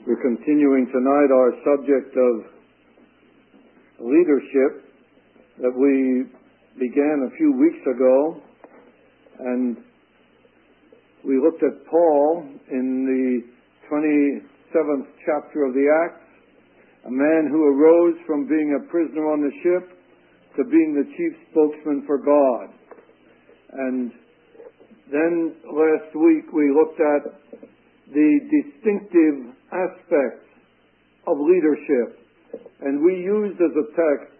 We're continuing tonight our subject of leadership that we began a few weeks ago, and we looked at Paul in the 27th chapter of the Acts, a man who arose from being a prisoner on the ship to being the chief spokesman for God. And then last week we looked at the distinctive aspects of leadership. And we used as a text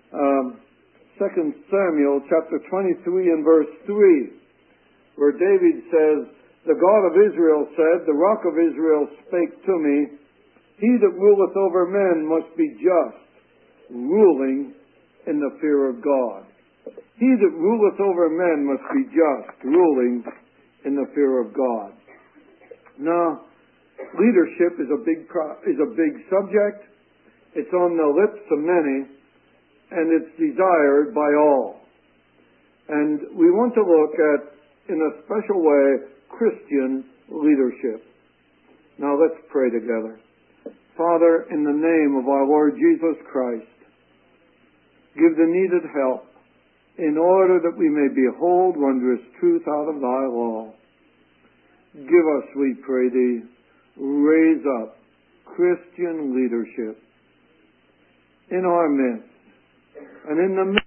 2 Samuel chapter 23 and verse 3, where David says, "The God of Israel said, the rock of Israel spake to me, he that ruleth over men must be just, ruling in the fear of God." He that ruleth over men must be just, ruling in the fear of God. Now, leadership is a big subject. It's on the lips of many, and it's desired by all. And we want to look at, in a special way, Christian leadership. Now let's pray together. Father, in the name of our Lord Jesus Christ, give the needed help in order that we may behold wondrous truth out of thy law. Give us, we pray thee, raise up Christian leadership in our midst and in the midst.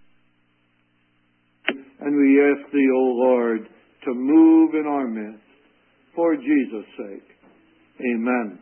And we ask thee, O Lord, to move in our midst for Jesus' sake. Amen.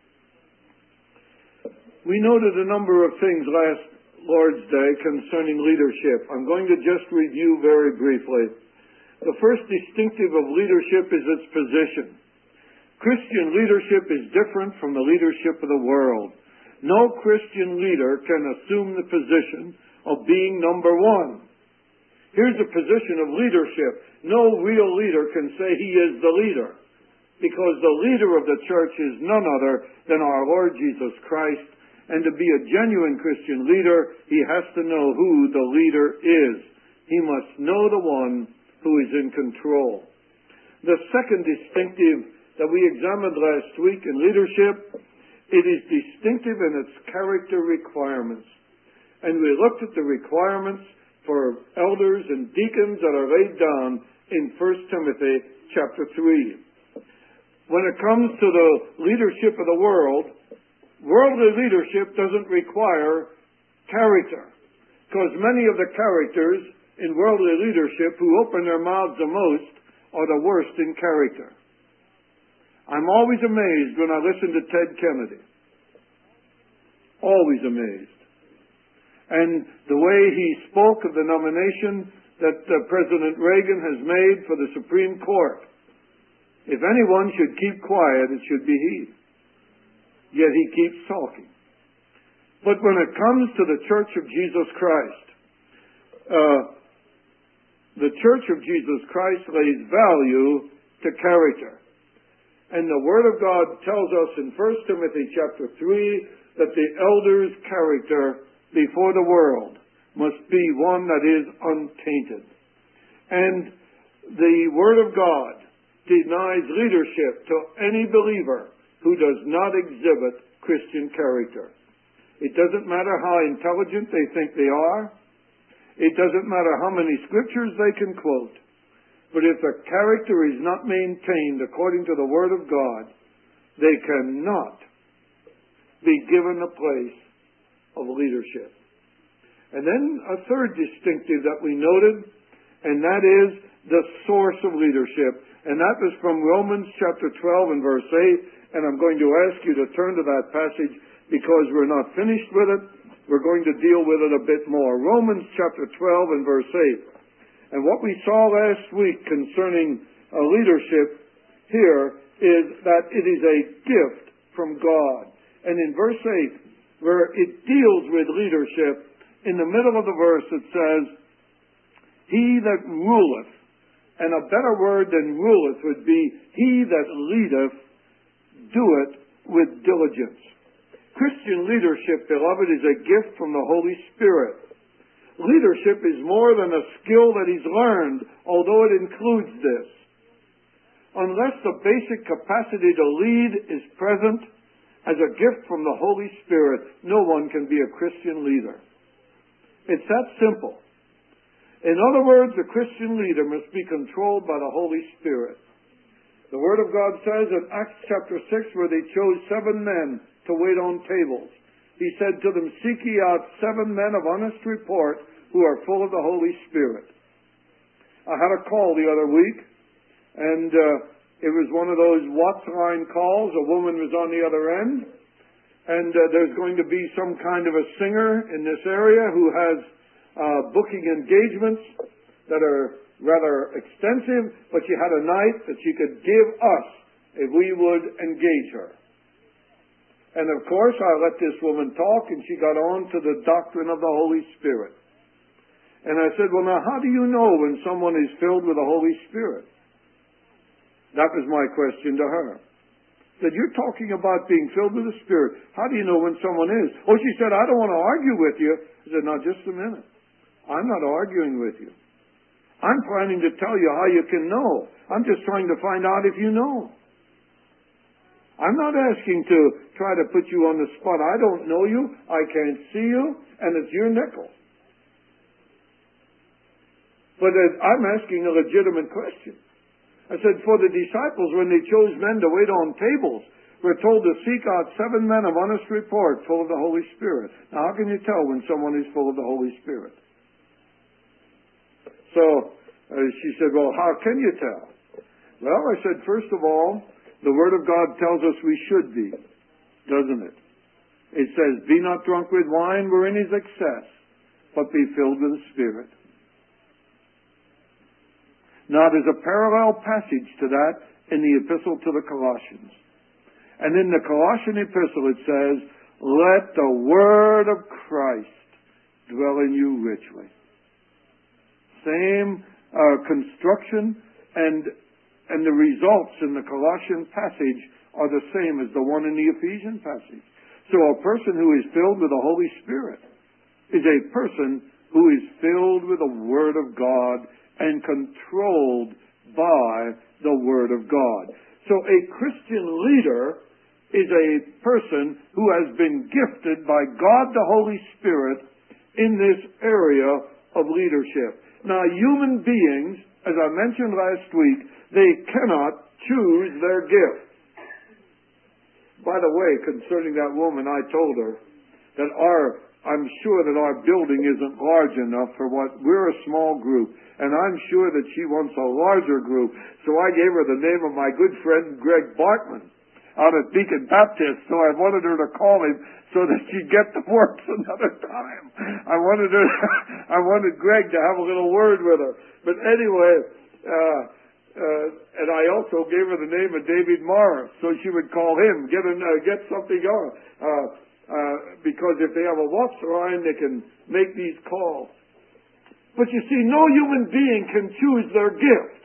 We noted a number of things last Lord's Day concerning leadership. I'm going to just review very briefly. The first distinctive of leadership is its position. Christian leadership is different from the leadership of the world. No Christian leader can assume the position of being number one. Here's a position of leadership. No real leader can say he is the leader, because the leader of the church is none other than our Lord Jesus Christ. And to be a genuine Christian leader, he has to know who the leader is. He must know the one who is in control. The second distinctive that we examined last week in leadership, it is distinctive in its character requirements. And we looked at the requirements for elders and deacons that are laid down in 1 Timothy chapter 3. When it comes to the leadership of the world, worldly leadership doesn't require character, because many of the characters in worldly leadership who open their mouths the most are the worst in character. I'm always amazed when I listen to Ted Kennedy. Always amazed. And the way he spoke of the nomination that President Reagan has made for the Supreme Court. If anyone should keep quiet, it should be he. Yet he keeps talking. But when it comes to the Church of Jesus Christ, the Church of Jesus Christ lays value to character. And the Word of God tells us in 1 Timothy chapter 3 that the elder's character before the world must be one that is untainted. And the Word of God denies leadership to any believer who does not exhibit Christian character. It doesn't matter how intelligent they think they are. It doesn't matter how many scriptures they can quote. But if the character is not maintained according to the Word of God, they cannot be given a place of leadership. And then a third distinctive that we noted, and that is the source of leadership. And that was from Romans chapter 12 and verse 8. And I'm going to ask you to turn to that passage because we're not finished with it. We're going to deal with it a bit more. Romans chapter 12 and verse 8. And what we saw last week concerning leadership here is that it is a gift from God. And in verse 8, where it deals with leadership, in the middle of the verse it says, "He that ruleth," and a better word than ruleth would be, "He that leadeth, do it with diligence." Christian leadership, beloved, is a gift from the Holy Spirit. Leadership is more than a skill that is learned, although it includes this. unless the basic capacity to lead is present, as a gift from the Holy Spirit, no one can be a Christian leader. It's that simple. In other words, a Christian leader must be controlled by the Holy Spirit. The Word of God says in Acts chapter 6, where they chose 7 men to wait on tables, He said to them, "Seek ye out 7 men of honest report who are full of the Holy Spirit." I had a call the other week, and it was one of those Watts line calls. A woman was on the other end, and there's going to be some kind of a singer in this area who has booking engagements that are rather extensive, but she had a night that she could give us if we would engage her. And of course, I let this woman talk, and she got on to the doctrine of the Holy Spirit. And I said, "Well, now, how do you know when someone is filled with the Holy Spirit?" That was my question to her. I said, "You're talking about being filled with the Spirit. How do you know when someone is?" "Oh," she said, "I don't want to argue with you." I said, "Now, just a minute. I'm not arguing with you. I'm planning to tell you how you can know. I'm just trying to find out if you know. I'm not asking to try to put you on the spot. I don't know you. I can't see you, and it's your nickel. But I'm asking a legitimate question." I said, "For the disciples, when they chose men to wait on tables, we're told to seek out 7 men of honest report, full of the Holy Spirit." Now, how can you tell when someone is full of the Holy Spirit? So she said, "Well, how can you tell?" Well, I said, first of all, the Word of God tells us we should be, doesn't it? It says, "Be not drunk with wine wherein is excess, but be filled with the Spirit." Now, there's a parallel passage to that in the epistle to the Colossians. And in the Colossian epistle it says, "Let the word of Christ dwell in you richly." Same construction, and the results in the Colossian passage are the same as the one in the Ephesian passage. So a person who is filled with the Holy Spirit is a person who is filled with the Word of God and controlled by the Word of God. So a Christian leader is a person who has been gifted by God the Holy Spirit in this area of leadership. Now, human beings, as I mentioned last week, they cannot choose their gift. By the way, concerning that woman, I told her that I'm sure that our building isn't large enough for we're a small group, and I'm sure that she wants a larger group. So I gave her the name of my good friend Greg Bartman out at Beacon Baptist, so I wanted her to call him so that she'd get the works another time. I wanted Greg to have a little word with her. But anyway, and I also gave her the name of David Morris, so she would call him, get something going. Because if they have a Watts line, they can make these calls. But you see, no human being can choose their gift.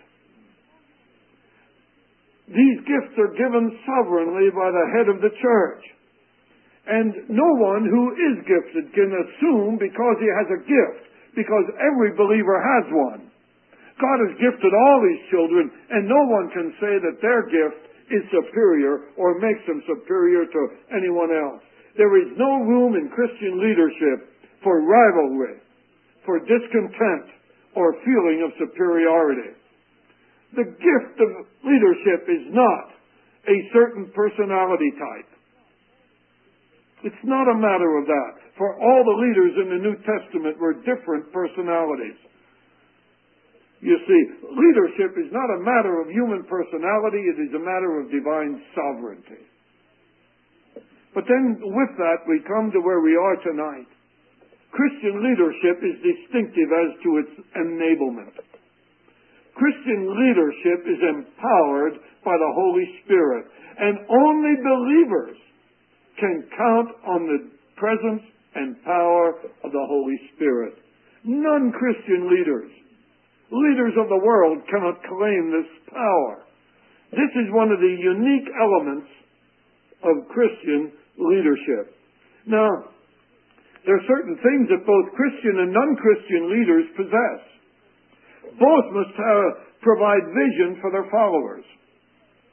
These gifts are given sovereignly by the head of the church. And no one who is gifted can assume because he has a gift, because every believer has one. God has gifted all these children, and no one can say that their gift is superior or makes them superior to anyone else. There is no room in Christian leadership for rivalry, for discontent, or feeling of superiority. The gift of leadership is not a certain personality type. It's not a matter of that. For all the leaders in the New Testament were different personalities. You see, leadership is not a matter of human personality, it is a matter of divine sovereignty. But then with that, we come to where we are tonight. Christian leadership is distinctive as to its enablement. Christian leadership is empowered by the Holy Spirit, and only believers can count on the presence and power of the Holy Spirit. Non-Christian leaders of the world cannot claim this power. This is one of the unique elements of Christian leadership. Now, there are certain things that both Christian and non-Christian leaders possess. Both must provide vision for their followers.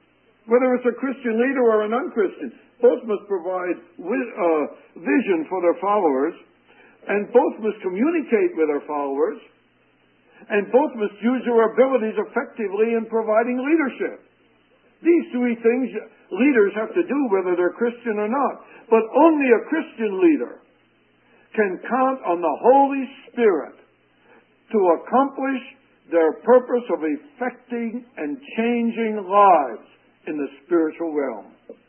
Whether it's a Christian leader or a non-Christian, both must provide vision for their followers, and both must communicate with their followers, and both must use their abilities effectively in providing leadership. These three things leaders have to do whether they're Christian or not. But only a Christian leader can count on the Holy Spirit to accomplish their purpose of affecting and changing lives in the spiritual realm.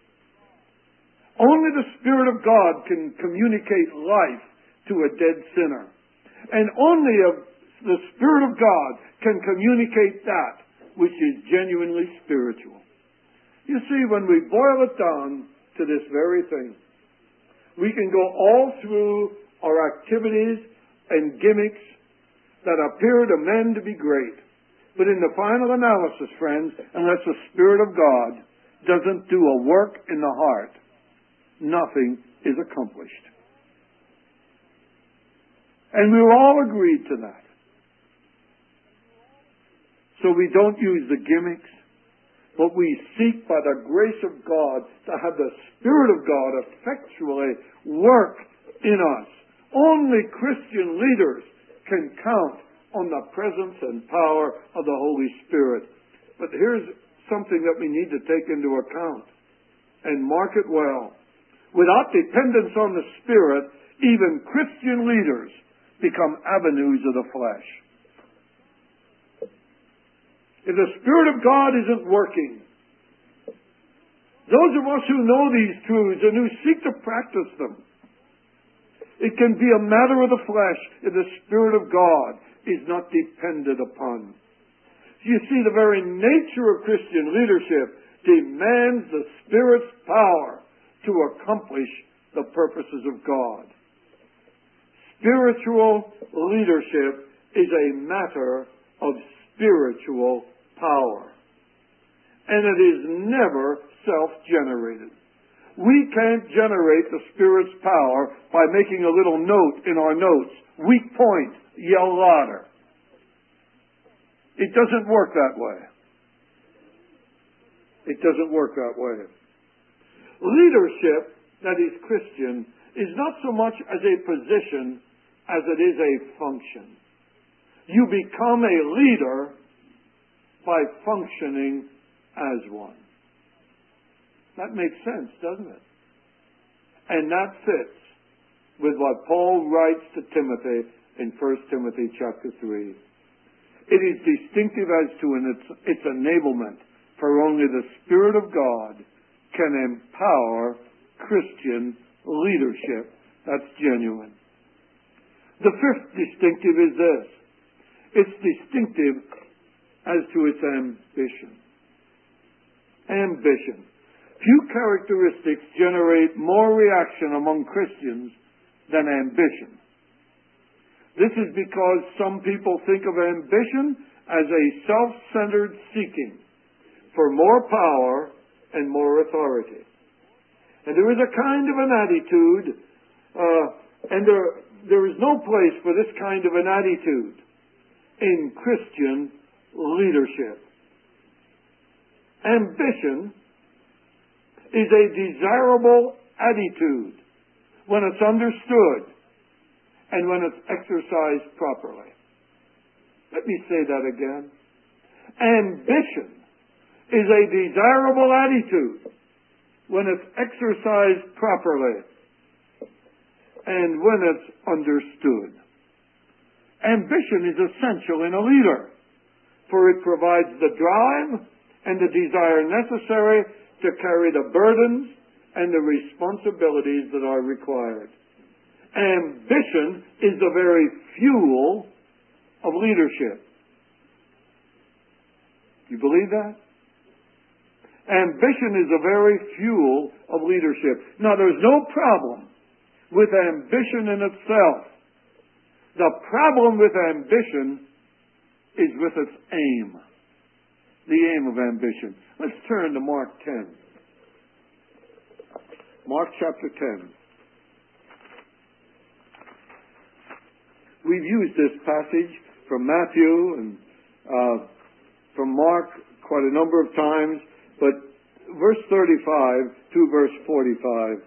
Only the Spirit of God can communicate life to a dead sinner. And only the Spirit of God can communicate that which is genuinely spiritual. You see, when we boil it down to this very thing, we can go all through our activities and gimmicks that appear to men to be great. But in the final analysis, friends, unless the Spirit of God doesn't do a work in the heart, nothing is accomplished. And we're all agreed to that. So we don't use the gimmicks, but we seek by the grace of God to have the Spirit of God effectually work in us. Only Christian leaders can count on the presence and power of the Holy Spirit. But here's something that we need to take into account and mark it well. Without dependence on the Spirit, even Christian leaders become avenues of the flesh. If the Spirit of God isn't working, those of us who know these truths and who seek to practice them, it can be a matter of the flesh if the Spirit of God is not depended upon. You see, the very nature of Christian leadership demands the Spirit's power to accomplish the purposes of God. Spiritual leadership is a matter of spiritual power. And it is never self-generated. We can't generate the Spirit's power by making a little note in our notes. Weak point, yell louder. It doesn't work that way. It doesn't work that way. Leadership that is Christian is not so much as a position as it is a function. You become a leader by functioning as one. That makes sense, doesn't it? And that fits with what Paul writes to Timothy in 1 Timothy chapter 3. It is distinctive as to its enablement, for only the Spirit of God can empower Christian leadership that's genuine. The fifth distinctive is this. It's distinctive as to its ambition. Ambition. Few characteristics generate more reaction among Christians than ambition. This is because some people think of ambition as a self-centered seeking for more power and more authority. And there is a kind of an attitude, and there is no place for this kind of an attitude in Christian leadership. Ambition is a desirable attitude when it's understood and when it's exercised properly. Let me say that again. Ambition is a desirable attitude when it's exercised properly and when it's understood. Ambition is essential in a leader, for it provides the drive and the desire necessary to carry the burdens and the responsibilities that are required. Ambition is the very fuel of leadership. Do you believe that? Ambition is the very fuel of leadership. Now, there's no problem with ambition in itself. The problem with ambition is with its aim. The aim of ambition. Let's turn to Mark 10. Mark chapter 10. We've used this passage from Matthew and from Mark quite a number of times, but verse 35 to verse 45.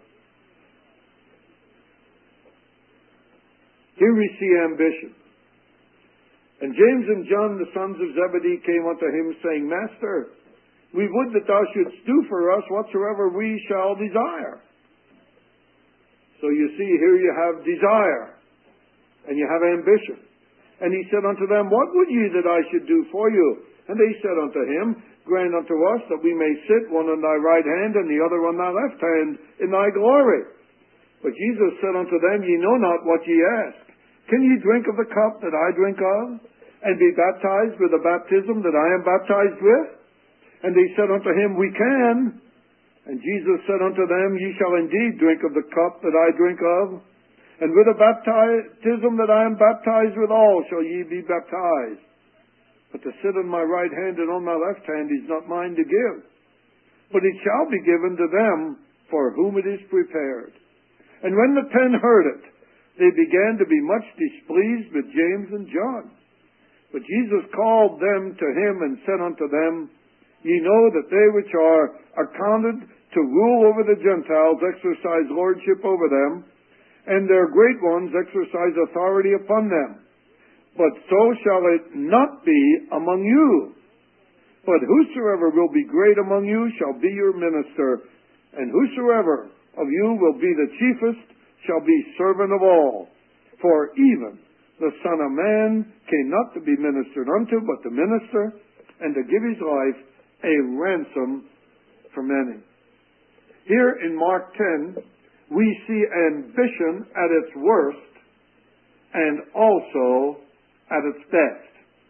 Here we see ambition. And James and John, the sons of Zebedee, came unto him, saying, Master, we would that thou shouldst do for us whatsoever we shall desire. So you see, here you have desire, and you have ambition. And he said unto them, What would ye that I should do for you? And they said unto him, Grant unto us that we may sit one on thy right hand and the other on thy left hand in thy glory. But Jesus said unto them, Ye know not what ye ask. Can ye drink of the cup that I drink of, and be baptized with the baptism that I am baptized with? And they said unto him, We can. And Jesus said unto them, Ye shall indeed drink of the cup that I drink of, and with the baptism that I am baptized withal shall ye be baptized. But to sit on my right hand and on my left hand is not mine to give, but it shall be given to them for whom it is prepared. And when the 10 heard it, they began to be much displeased with James and John. But Jesus called them to him and said unto them, Ye know that they which are accounted to rule over the Gentiles exercise lordship over them, and their great ones exercise authority upon them. But so shall it not be among you. But whosoever will be great among you shall be your minister, and whosoever of you will be the chiefest shall be servant of all. For even the Son of Man came not to be ministered unto, but to minister, and to give his life a ransom for many. Here in Mark 10, we see ambition at its worst and also at its best.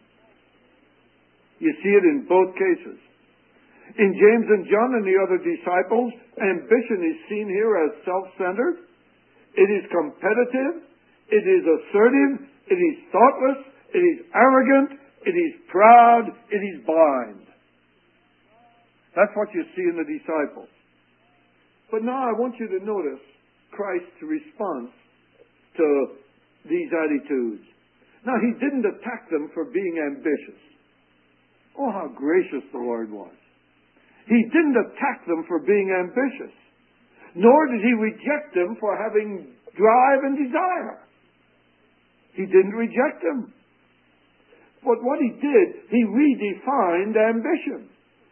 You see it in both cases. In James and John and the other disciples, ambition is seen here as self-centered. It is competitive. It is assertive. It is thoughtless. It is arrogant. It is proud. It is blind. That's what you see in the disciples. But now I want you to notice Christ's response to these attitudes. Now, he didn't attack them for being ambitious. Oh, how gracious the Lord was. He didn't attack them for being ambitious. Nor did he reject them for having drive and desire. He didn't reject them. But what he did, he redefined ambition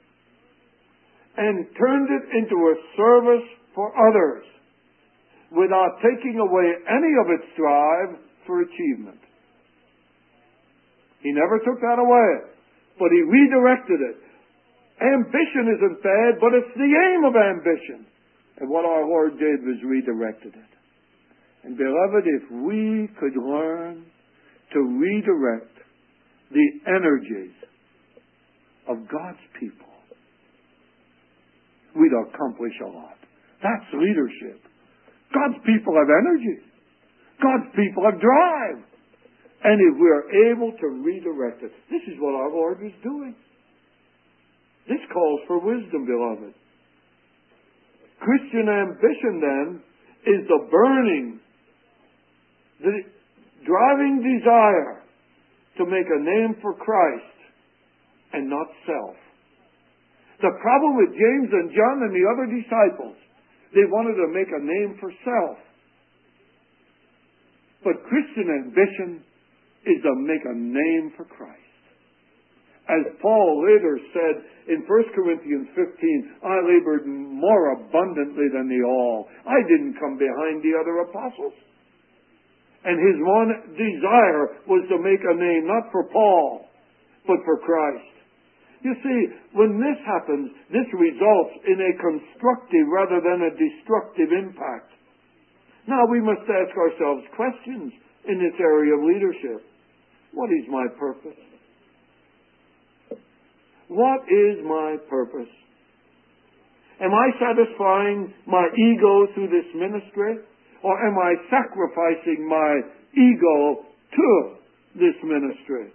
and turned it into a service for others without taking away any of its drive for achievement. He never took that away, but he redirected it. Ambition isn't bad, but it's the aim of ambition. And what our Lord did was redirected it. And beloved, if we could learn to redirect the energies of God's people, we'd accomplish a lot. That's leadership. God's people have energy. God's people have drive. And if we're able to redirect it, this is what our Lord was doing. This calls for wisdom, beloved. Christian ambition, then, is the burning, the driving desire to make a name for Christ and not self. The problem with James and John and the other disciples, they wanted to make a name for self. But Christian ambition is to make a name for Christ. As Paul later said in 1 Corinthians 15, I labored more abundantly than they all. I didn't come behind the other apostles. And his one desire was to make a name not for Paul, but for Christ. You see, when this happens, this results in a constructive rather than a destructive impact. Now we must ask ourselves questions in this area of leadership. What is my purpose? What is my purpose? Am I satisfying my ego through this ministry? Or am I sacrificing my ego to this ministry?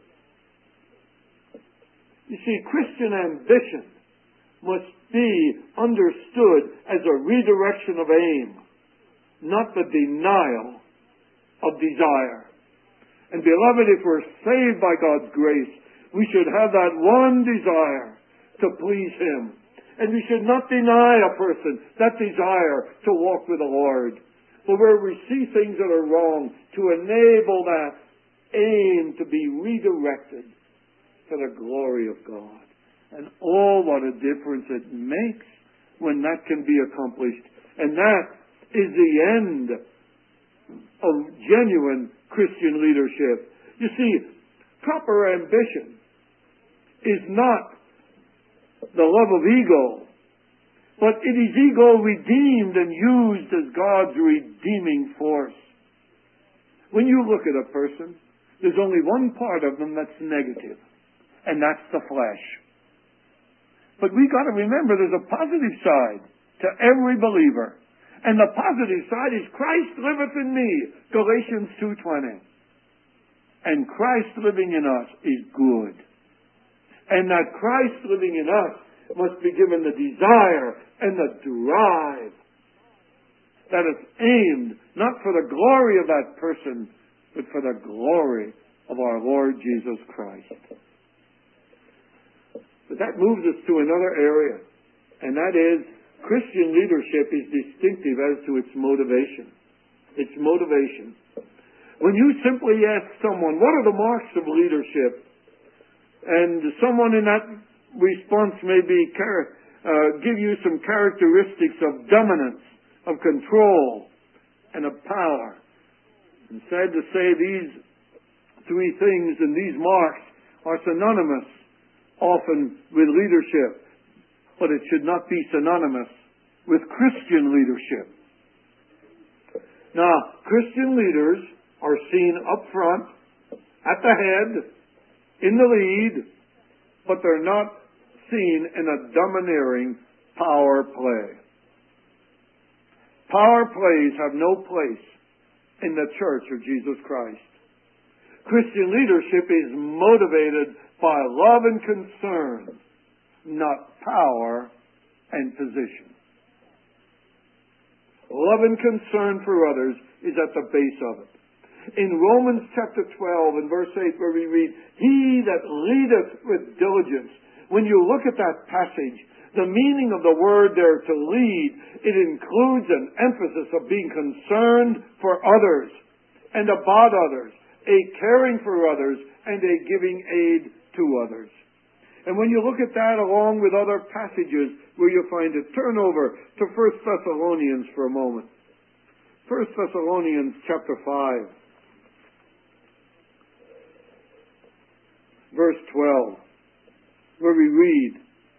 You see, Christian ambition must be understood as a redirection of aim, not the denial of desire. And beloved, if we're saved by God's grace, we should have that one desire to please Him. And we should not deny a person that desire to walk with the Lord. But where we see things that are wrong, to enable that aim to be redirected to the glory of God. And oh, what a difference it makes when that can be accomplished. And that is the end of genuine Christian leadership. You see, proper ambition is not the love of ego, but it is ego redeemed and used as God's redeeming force. When you look at a person, there's only one part of them that's negative, and that's the flesh. But we got to remember there's a positive side to every believer. And the positive side is Christ liveth in me, Galatians 2:20. And Christ living in us is good. And that Christ living in us must be given the desire and the drive that is aimed not for the glory of that person, but for the glory of our Lord Jesus Christ. But that moves us to another area, and that is Christian leadership is distinctive as to its motivation. Its motivation. When you simply ask someone, what are the marks of leadership? And someone in that response may be give you some characteristics of dominance, of control, and of power. And sad to say, these three things and these marks are synonymous often with leadership, but it should not be synonymous with Christian leadership. Now, Christian leaders are seen up front, at the head, in the lead, but they're not seen in a domineering power play. Power plays have no place in the Church of Jesus Christ. Christian leadership is motivated by love and concern, not power and position. Love and concern for others is at the base of it. In Romans chapter 12 and verse 8 where we read, he that leadeth with diligence. When you look at that passage, the meaning of the word there to lead, it includes an emphasis of being concerned for others and about others, a caring for others and a giving aid to others. And when you look at that along with other passages where you find it, turn over to 1 Thessalonians for a moment. 1 Thessalonians chapter 5. Verse 12, where we read,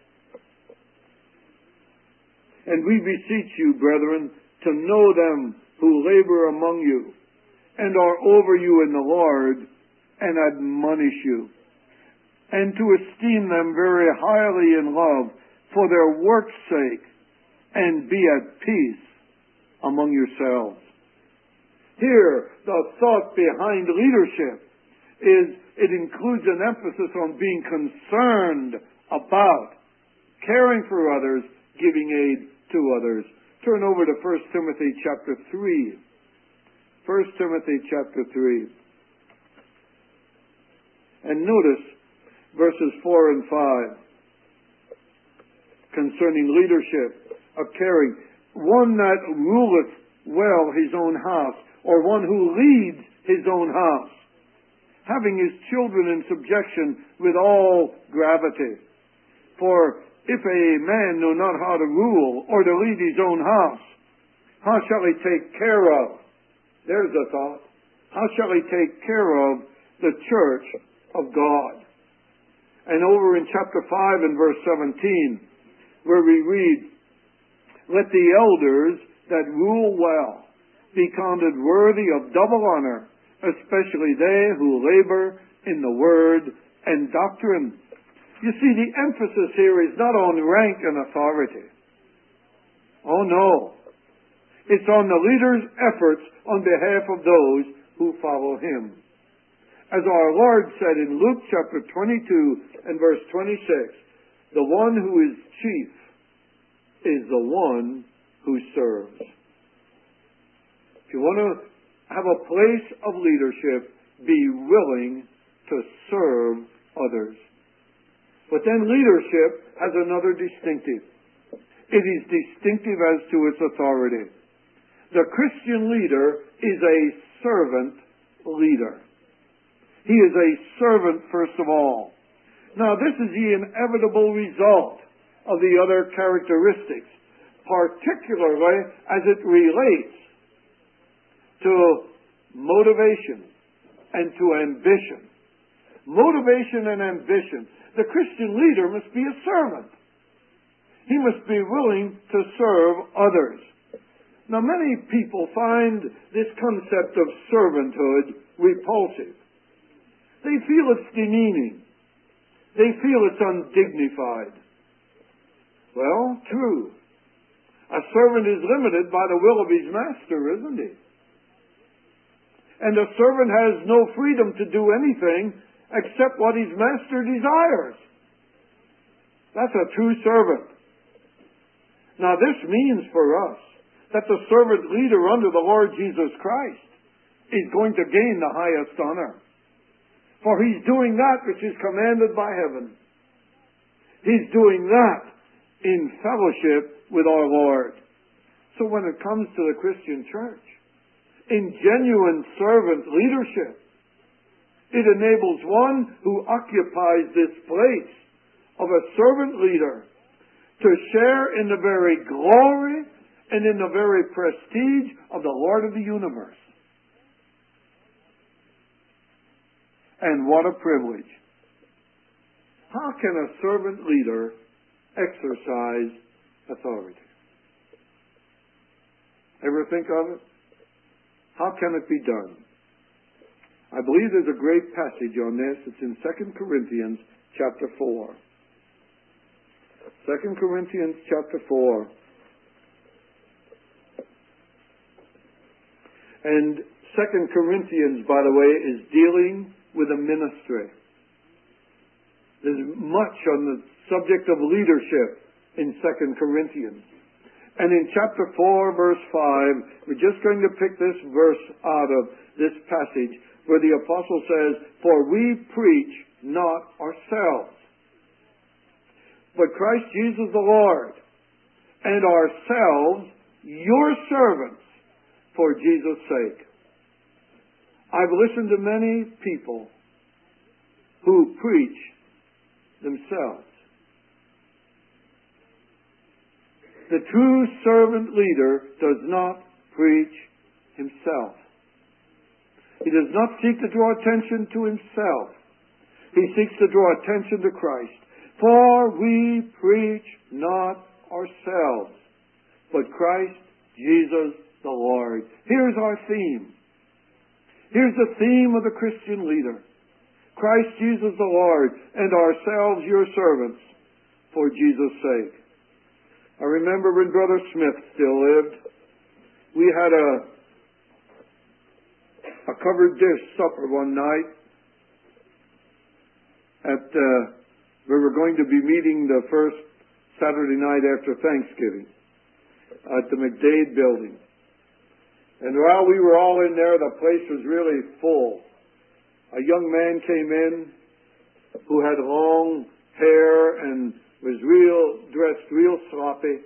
and we beseech you, brethren, to know them who labor among you, and are over you in the Lord, and admonish you, and to esteem them very highly in love for their work's sake, and be at peace among yourselves. Here, the thought behind leadership is it includes an emphasis on being concerned about, caring for others, giving aid to others. Turn over to 1 Timothy chapter 3. 1 Timothy chapter 3. And notice verses 4 and 5 concerning leadership, of caring. One that ruleth well his own house, or one who leads his own house, having his children in subjection with all gravity. For if a man know not how to rule or to lead his own house, how shall he take care of? There's a thought. How shall he take care of the church of God? And over in chapter 5 and verse 17, where we read, let the elders that rule well be counted worthy of double honor, especially they who labor in the word and doctrine. You see, the emphasis here is not on rank and authority. Oh no. It's on the leader's efforts on behalf of those who follow him. As our Lord said in Luke chapter 22 and verse 26, the one who is chief is the one who serves. If you want to have a place of leadership, be willing to serve others. But then leadership has another distinctive. It is distinctive as to its authority. The Christian leader is a servant leader. He is a servant first of all. Now, this is the inevitable result of the other characteristics, particularly as it relates to motivation and to ambition. Motivation and ambition. The Christian leader must be a servant. He must be willing to serve others. Now, many people find this concept of servanthood repulsive. They feel it's demeaning. They feel it's undignified. Well, true. A servant is limited by the will of his master, isn't he? And a servant has no freedom to do anything except what his master desires. That's a true servant. Now, this means for us that the servant leader under the Lord Jesus Christ is going to gain the highest honor. For he's doing that which is commanded by heaven. He's doing that in fellowship with our Lord. So when it comes to the Christian church, in genuine servant leadership, it enables one who occupies this place of a servant leader to share in the very glory and in the very prestige of the Lord of the universe. And what a privilege. How can a servant leader exercise authority? Ever think of it? How can it be done? I believe there's a great passage on this. It's in 2 Corinthians chapter 4. 2 Corinthians chapter 4. And 2 Corinthians, by the way, is dealing with a ministry. There's much on the subject of leadership in 2 Corinthians. And in chapter 4, verse 5, we're just going to pick this verse out of this passage where the apostle says, "For we preach not ourselves, but Christ Jesus the Lord, and ourselves your servants for Jesus' sake." I've listened to many people who preach themselves. The true servant leader does not preach himself. He does not seek to draw attention to himself. He seeks to draw attention to Christ. For we preach not ourselves, but Christ Jesus the Lord. Here's our theme. Here's the theme of the Christian leader. Christ Jesus the Lord, and ourselves your servants, for Jesus' sake. I remember when Brother Smith still lived, we had a covered dish supper one night we were going to be meeting the first Saturday night after Thanksgiving at the McDade building. And while we were all in there, the place was really full. A young man came in who had long hair and was dressed real sloppy.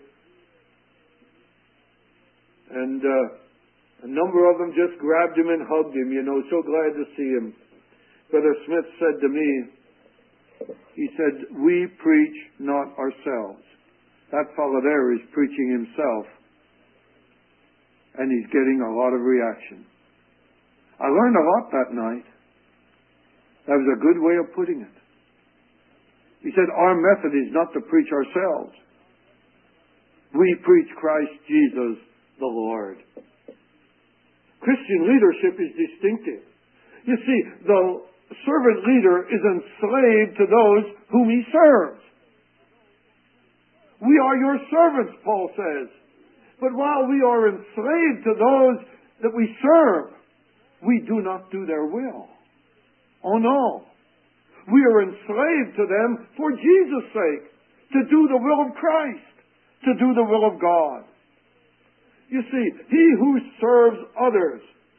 And a number of them just grabbed him and hugged him, so glad to see him. Brother Smith said to me, he said, "We preach not ourselves." That fellow there is preaching himself. And he's getting a lot of reaction. I learned a lot that night. That was a good way of putting it. He said, our method is not to preach ourselves. We preach Christ Jesus the Lord. Christian leadership is distinctive. You see, the servant leader is enslaved to those whom he serves. We are your servants, Paul says. But while we are enslaved to those that we serve, we do not do their will. Oh no. We are enslaved to them for Jesus' sake, to do the will of Christ, to do the will of God. You see, he who serves others,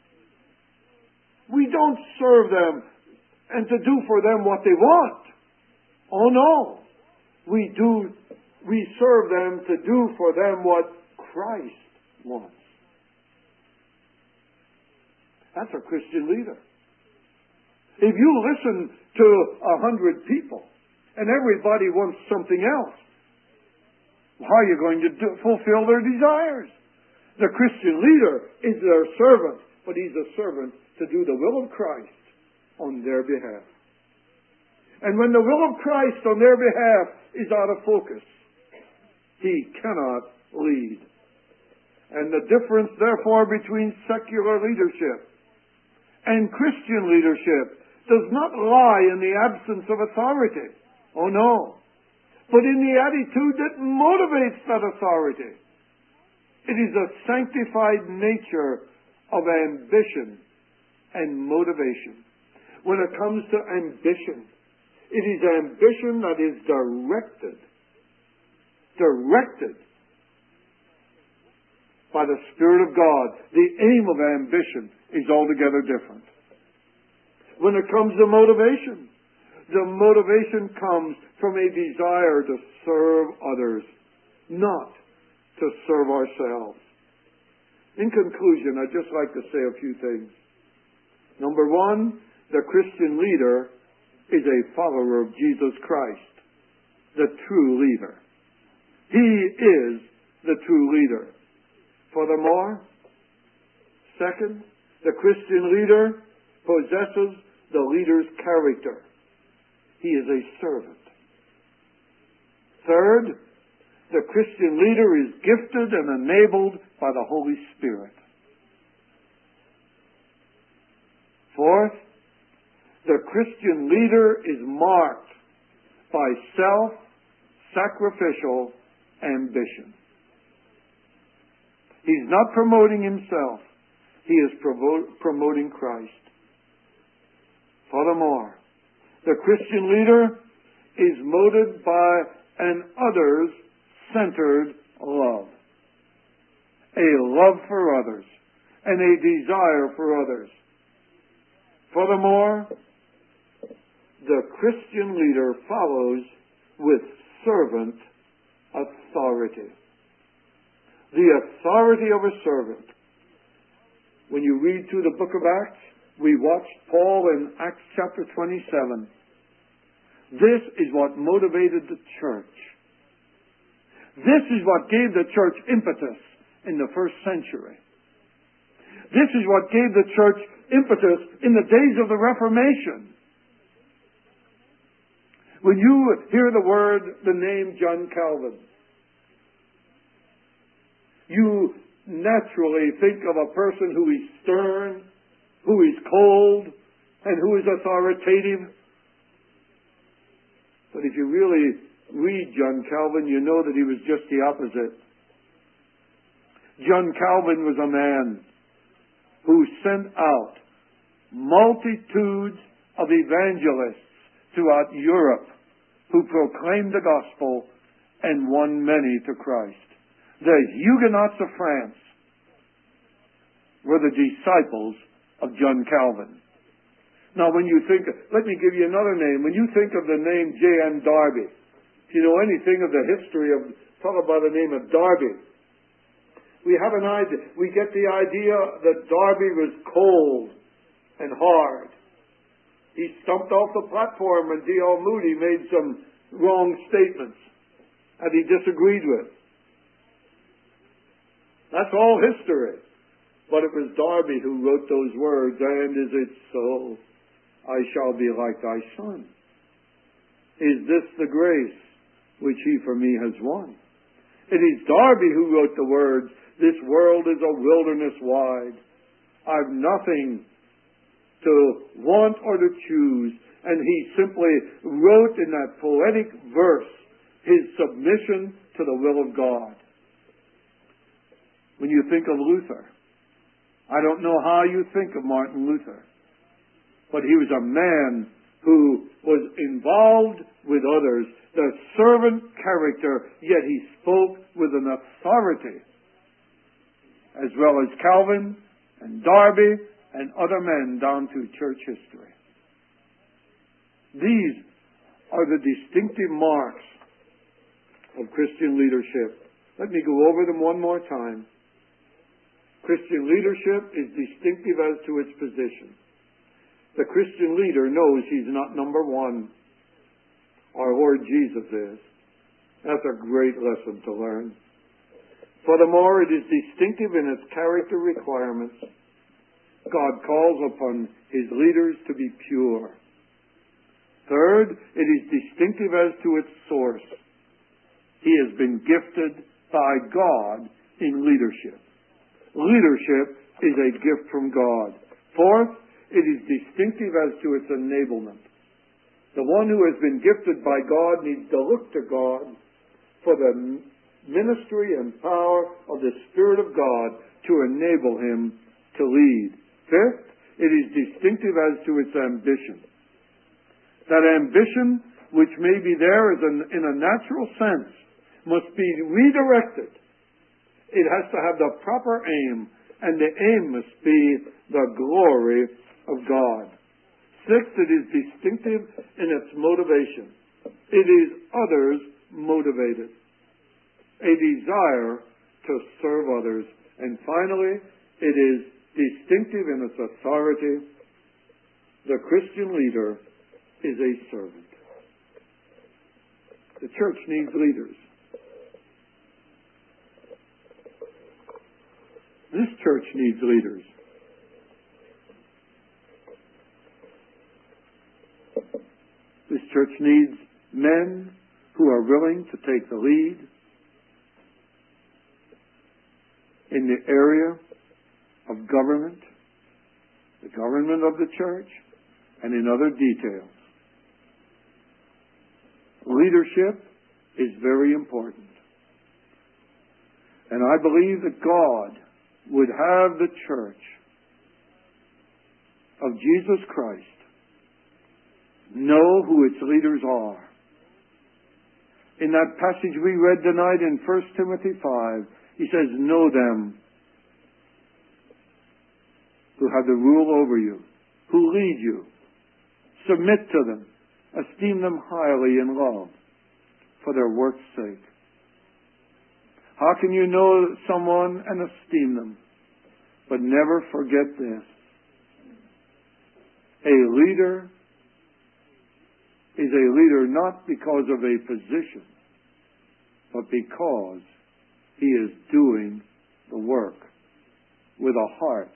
we don't serve them and to do for them what they want. Oh no. We do we serve them to do for them what Christ wants. That's a Christian leader. If you listen to 100 people and everybody wants something else, how are you going to fulfill their desires? The Christian leader is their servant, but he's a servant to do the will of Christ on their behalf. And when the will of Christ on their behalf is out of focus, he cannot lead. And the difference, therefore, between secular leadership and Christian leadership does not lie in the absence of authority. Oh no. But in the attitude that motivates that authority. It is a sanctified nature of ambition and motivation. When it comes to ambition, it is ambition that is directed by the Spirit of God. The aim of ambition is altogether different. When it comes to motivation, the motivation comes from a desire to serve others, not to serve ourselves. In conclusion, I'd just like to say a few things. Number one, the Christian leader is a follower of Jesus Christ, the true leader. He is the true leader. Furthermore, second, the Christian leader possesses the leader's character. He is a servant. Third, the Christian leader is gifted and enabled by the Holy Spirit. Fourth, the Christian leader is marked by self-sacrificial ambition. He's not promoting himself. He is promoting Christ. Furthermore, the Christian leader is motivated by an others-centered love. A love for others and a desire for others. Furthermore, the Christian leader follows with servant authority. The authority of a servant. When you read through the book of Acts, we watched Paul in Acts chapter 27. This is what motivated the church. This is what gave the church impetus in the first century. This is what gave the church impetus in the days of the Reformation. When you hear the name John Calvin, you naturally think of a person who is stern, who is cold, and who is authoritative. But if you really read John Calvin, you know that he was just the opposite. John Calvin was a man who sent out multitudes of evangelists throughout Europe who proclaimed the gospel and won many to Christ. The Huguenots of France were the disciples of John Calvin. Now when you think, let me give you another name. When you think of the name J.M. Darby, if you know anything of the history of a fellow by the name of Darby, we have an idea. We get the idea that Darby was cold and hard. He stumped off the platform when D.L. Moody made some wrong statements that he disagreed with. That's all history. But it was Darby who wrote those words, "And is it so? I shall be like thy son. Is this the grace which he for me has won?" It is Darby who wrote the words, "This world is a wilderness wide. I've nothing to want or to choose." And he simply wrote in that poetic verse his submission to the will of God. When you think of Luther, I don't know how you think of Martin Luther, but he was a man who was involved with others, the servant character, yet he spoke with an authority, as well as Calvin and Darby and other men down through church history. These are the distinctive marks of Christian leadership. Let me go over them one more time. Christian leadership is distinctive as to its position. The Christian leader knows he's not number one. Our Lord Jesus is. That's a great lesson to learn. Furthermore, it is distinctive in its character requirements. God calls upon His leaders to be pure. Third, it is distinctive as to its source. He has been gifted by God in leadership. Leadership is a gift from God. Fourth, it is distinctive as to its enablement. The one who has been gifted by God needs to look to God for the ministry and power of the Spirit of God to enable him to lead. Fifth, it is distinctive as to its ambition. That ambition, which may be there in a natural sense, must be redirected. It has to have the proper aim, and the aim must be the glory of God. Sixth, it is distinctive in its motivation. It is others motivated. A desire to serve others. And finally, it is distinctive in its authority. The Christian leader is a servant. The church needs leaders. This church needs leaders. This church needs men who are willing to take the lead in the area of government, the government of the church, and in other details. Leadership is very important. And I believe that God would have the church of Jesus Christ know who its leaders are. In that passage we read tonight in 1 Timothy 5, he says, know them who have the rule over you, who lead you. Submit to them. Esteem them highly in love for their work's sake. How can you know someone and esteem them? But never forget this. A leader is a leader not because of a position, but because he is doing the work with a heart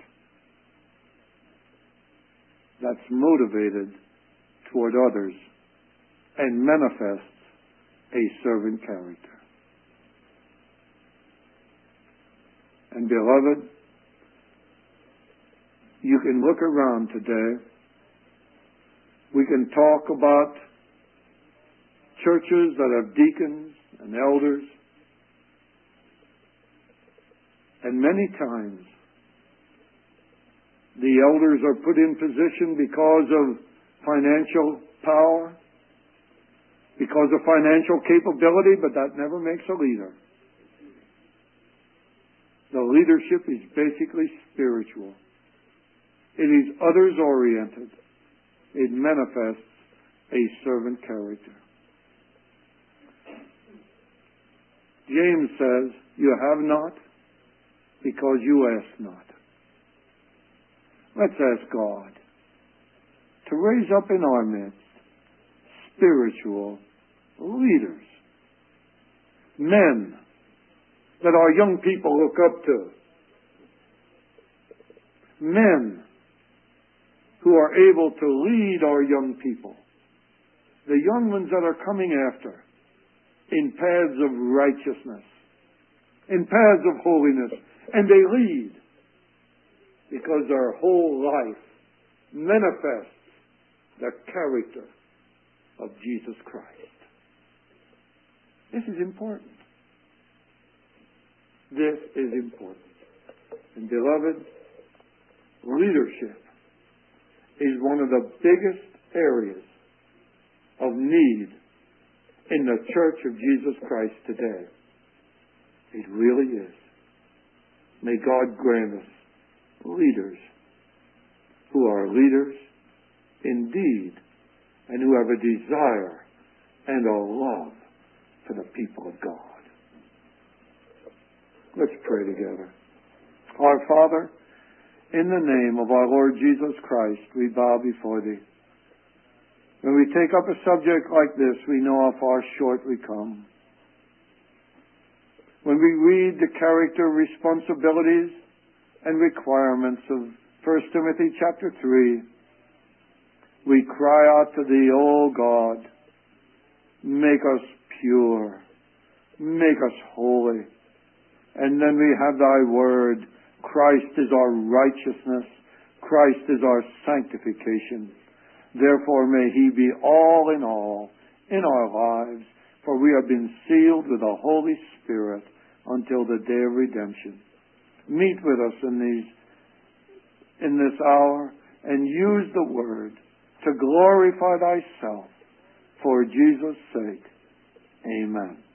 that's motivated toward others and manifests a servant character. And beloved, you can look around today. We can talk about churches that have deacons and elders. And many times, the elders are put in position because of financial power, because of financial capability, but that never makes a leader. The leadership is basically spiritual. It is others-oriented. It manifests a servant character. James says, you have not because you ask not. Let's ask God to raise up in our midst spiritual leaders, men that our young people look up to, men who are able to lead our young people, the young ones that are coming after, in paths of righteousness, in paths of holiness, and they lead because their whole life manifests the character of Jesus Christ. This is important. This is important. And beloved, leadership is one of the biggest areas of need in the Church of Jesus Christ today. It really is. May God grant us leaders who are leaders indeed and who have a desire and a love for the people of God. Let's pray together. Our Father, in the name of our Lord Jesus Christ, we bow before Thee. When we take up a subject like this, we know how far short we come. When we read the character, responsibilities, and requirements of 1 Timothy chapter 3, we cry out to Thee, O God, make us pure, make us holy. And then we have Thy word, Christ is our righteousness, Christ is our sanctification. Therefore may He be all in our lives, for we have been sealed with the Holy Spirit until the day of redemption. Meet with us in this hour and use the word to glorify Thyself for Jesus' sake. Amen.